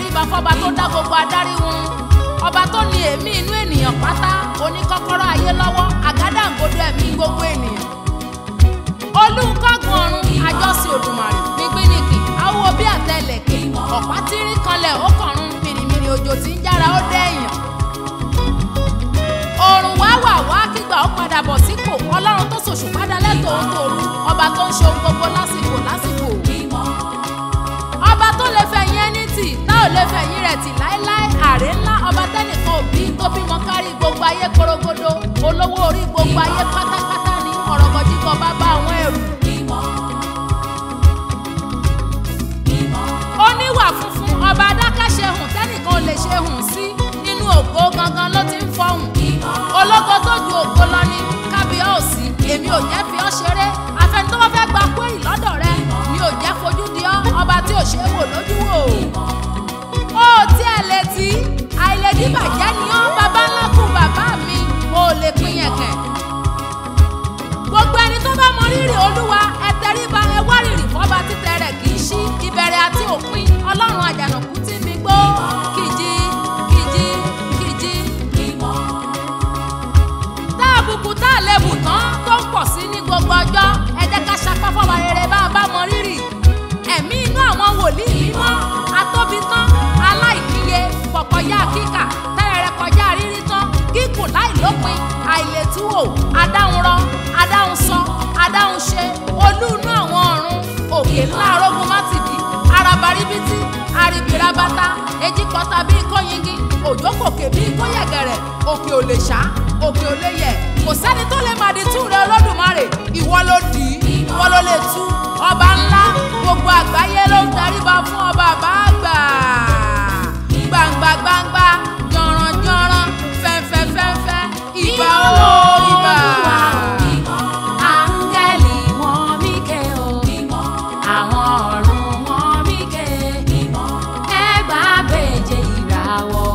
tẹríba fọba tó dá gbogbo adarí wọn, ọba tó ní èémí inú ènìyàn pátá, oníkọ́kọ́rọ́ ayé lọ́wọ́, àgádágodo ẹ̀mí gbogbo ènìyàn. Olùkọ́gun ọ̀run, àjọsìn Òdùmarè, gbígbínìkì, awo bí àtẹlẹ̀kẹ̀, ọ̀pá tírí kanlẹ̀ ó kọ̀run, mìrìmìrì òjò tí ń jára ó dẹ̀yàn. Òrùn wá kígbà ó padà bọ̀ sípò, Ọlọ́run tó sòṣù padà lẹ́tọ̀ọ́ tòru, ọba tó ń ṣe ohun gbogbo lásìkò. Ọba tó lè fẹ̀yìn ẹni tì, tá ò lè fẹ̀yìn rẹ̀ tì láéláé, àrè ńlá, ọba tẹ́nìkan òbí tó bímọ kárí gbogbo ayé korogodo, olówó orí gbogbo ayé pátápátá ní ọ̀rọ̀gọ̀dìgọ̀ bàbá àwọn ẹrù. Oníwà funfun, ọba adákẹ́ṣe hùn tẹ́nìkan ò lè ṣe hùn sí, nínú ògo gangan ló ti ń fọhùn. Ológo tó ju ògo lọ ní kábíyèsí, èmi ò jẹ́ fi ọ́ ṣeré, àfẹni tó bá fẹ́ gba kúrì lọ́dọ̀ rẹ, mi ò jẹ́ fojú di ọ́, ọba tí ò ṣe é wò lójú wò. Ó tí ẹ létí, àìlèdí bàjẹ́ ni ọ́, bàbá ńlá kù bàbá mi, mo ò lè pín yẹn kẹ̀. Gbogbo ẹni tó bá mọ rírì Olúwa, ẹ tẹríba, ẹ wá rírì fọ́ba títẹ rẹ̀ kì í ṣí, ìbẹ̀rẹ̀ àti òpin, Ọlọ́run àjànàkú tí mi gbó, kìjì. Tá àbùkù tá àlebù tán tó ń pọ̀ sí ní gbogbo ọjọ́, ẹ jẹ́ ká sapá fọ́ba rere bá a bá mọ rírì. Ẹ̀mí inú àwọn wòlíì mímọ́, atóbi tán, aláìníye, pọ̀kọ̀yá kíkà, tẹ́rẹ̀rẹ̀ kọjá rírí tán, kíkùn láìlópin, àìlètúwò, adáhunrọ, adáhunsọ, adáhunṣe, olú inú àwọn ọ̀run, òkè ńlá arógun mátìdí, arabaribítí, arìbìrabata, ejikọta bíi kóyingi, òjókòkè bíi kóyẹ̀gẹ̀rẹ̀, òkè ò lè ṣá, òkè ò lè yẹ̀, kò sẹ́ni tó lè máa di tú rẹ Olódùmarè, ìwọ ló dì í, ìwọ ló lè tú, ọba ńlá, gbogbo àgbáyé ló ń daríba fún ọba àbáàgbà. Gbangba gbangba, jọ̀ràn jọ̀ràn, fẹ́fẹ́ fẹ́fẹ́, ìbà o ìbà. Áńgẹ́lì wọn mí ké o, àwọn ọ̀run wọn mí ké, ẹgbàá bèje ìràwọ̀.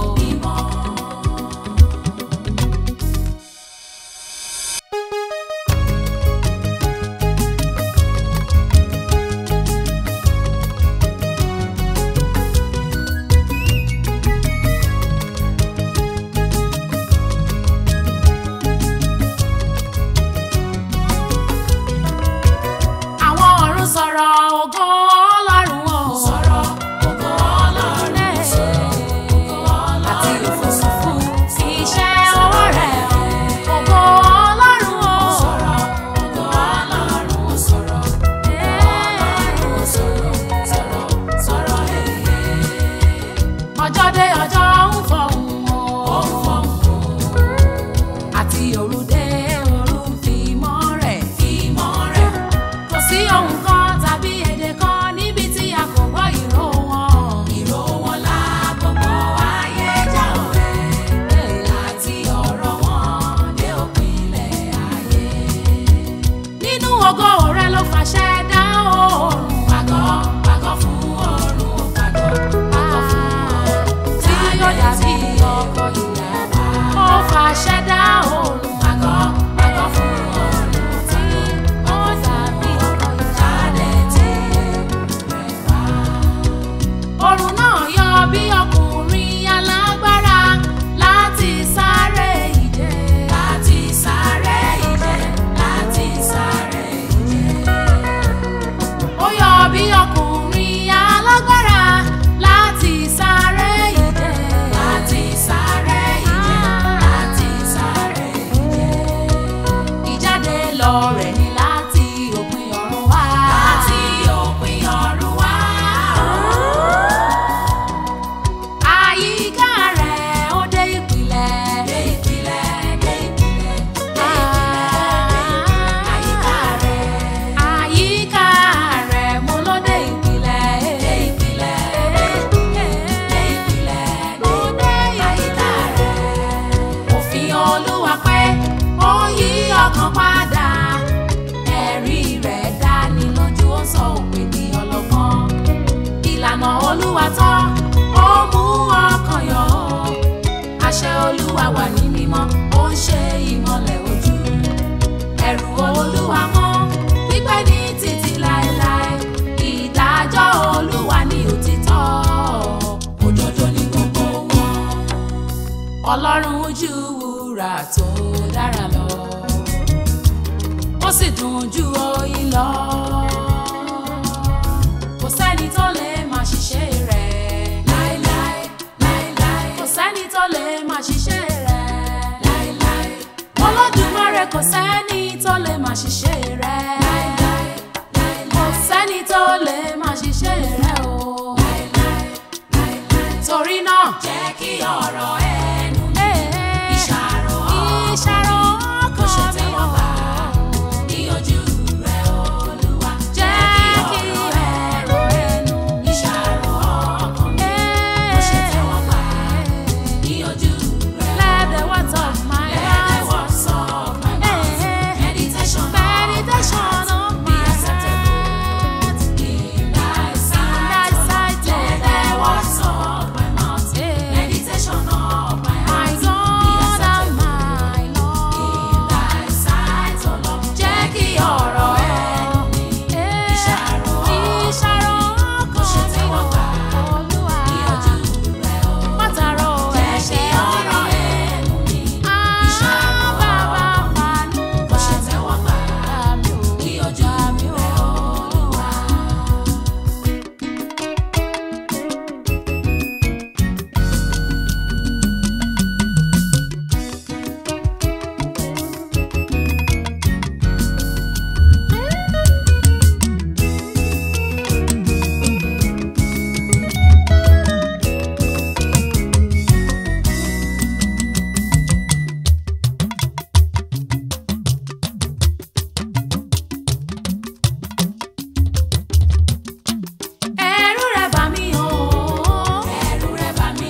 Olúwa tán, ó mú ọkàn yọ̀, àṣẹ Olúwa wà ní mímọ́, ó ń ṣe ìmọ́lẹ̀ ojú. Ẹ̀rù Olúwa mọ́, pípẹ́ ní títí láéláé, ìdájọ́ Olúwa ní òtítọ́, òdodo Ọlọ́run ju wúrà tó dára lọ, ó sì dùn ju oyin lọ. Kò sẹ́ni tó lè máa ṣiṣẹ́ rẹ̀ láéláé, láéláé. Kò sẹ́ni tó lè máa ṣiṣẹ́ rẹ̀ láéláé. Olódùmarè kò sẹ́ni tó lè máa ṣiṣẹ́ rẹ̀ láéláé, láéláé. Kò sẹ́ni tó lè máa ṣiṣẹ́ rẹ̀ o láéláé, láéláé. Torí náà jẹ́ kí ọ̀rọ̀ ẹnu mi ìṣàrò ọkàn kò ṣe tẹ́wọ́ gbà ní ojú rẹ̀ Olúwa. Jẹ́ kí ọ̀rọ̀ ẹnu mi ìṣàrò ọkàn mi kò ṣe tẹ́wọ́ gbà ní ojú rẹ̀. Let the words of my mouth, meditation of my be acceptable in thy sight. Let the words of my mouth, meditation of my heart be acceptable in thy sight, O Lord. Jẹ́ kí ọ̀rọ̀ ẹnu mi ìṣàrò ọkàn kò ṣe tẹ́wọ́ gbà ní ojú rẹ̀ o. Jẹ́ kí ọ̀rọ̀ ẹnu mi ìṣàrò ọkàn kò ṣe tẹ́wọ́ gbà ní ojú rẹ̀ Olúwa. Ẹ̀rù rẹ̀ bà mí o, ẹ̀rù rẹ̀ bà mí.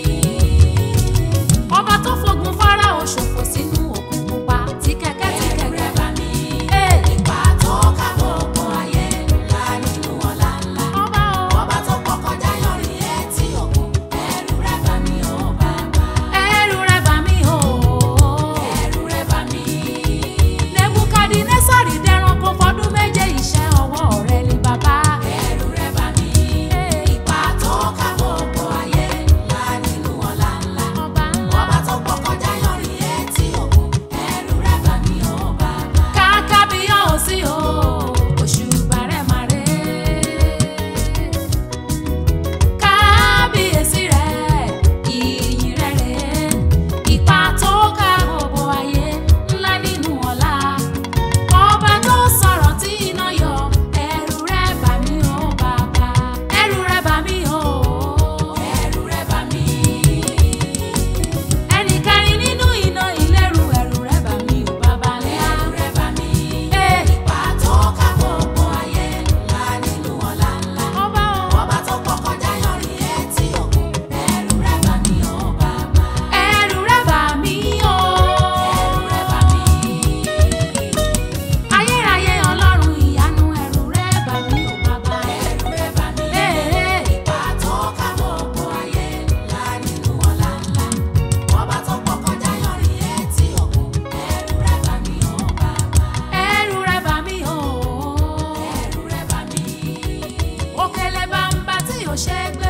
Ọba tó fogun Fáráò ṣòfò sínú òkun pupa tí kẹ̀kẹ́ rẹ̀ bà mí. Ipa tó ká gbogbo ayé ńlá nínú ọlá ńlá. Ọba tó pọ̀ kọjá yanrìn etí òkun. Ẹ̀rù rẹ̀ bà mí o bàbá. Ẹ̀rù rẹ̀ bà mí o, ẹ̀rù rẹ̀ bà mí. Nebukadinésárì dẹranko fọdún méje, iṣẹ́ ọwọ́ rẹ̀ ni bàbá. Ẹ̀rù rẹ̀ bà mí. Ipa tó ká gbogbo ayé ńlá nínú ọlá ńlá. Ọba tó pọ̀ kọjá yanrìn etí òkun. Ẹ̀rù rẹ̀ bà mí o bàbá. Kábíyèsí o, òṣùbà rẹ̀ máa rè. Kábíyèsí rẹ̀, ìyìn rẹ̀ rè. Ipa tó ká gbogbo ayé ńlá nínú ọlá. Ọba tó sọ̀rọ̀ tí iná yọ. Ẹ̀rù rẹ̀ bà mí o bàbá. Ẹ̀rù rẹ̀ bà mí o, ẹ̀rù rẹ̀ bà mí. Ẹnì kẹrin nínú iná ìléru. Ẹ̀rù rẹ̀ bà mí o bàbá. Ẹ̀rù rẹ̀ bà mí. Ipa tó ká gbogbo ayé ńlá nínú ọlá ńlá. Ọba tó pọ̀ kọjá yanrìn etí òkun. Ẹ̀rù rẹ̀ bà mí o bàbá. Ẹ̀rù rẹ̀ bà mí o, ẹ̀rù rẹ̀ bà mí. Ayérayé Ọlọ́run ìyanu. Ẹ̀rù rẹ̀ bà mí o bàbá. Ẹ̀rù rẹ̀ bà mí. Ipa tó ká gbogbo ayé ńlá nínú ọlá ńlá. Ọba tó pọ̀ kọjá yanrìn etí òkun. Ẹ̀rù rẹ̀ bà mí o bàbá. Ẹ̀rù rẹ̀ bà mí o, ẹ̀rù rẹ̀ bà mí. Òkèlè bàǹbà tí ò ṣe é gbé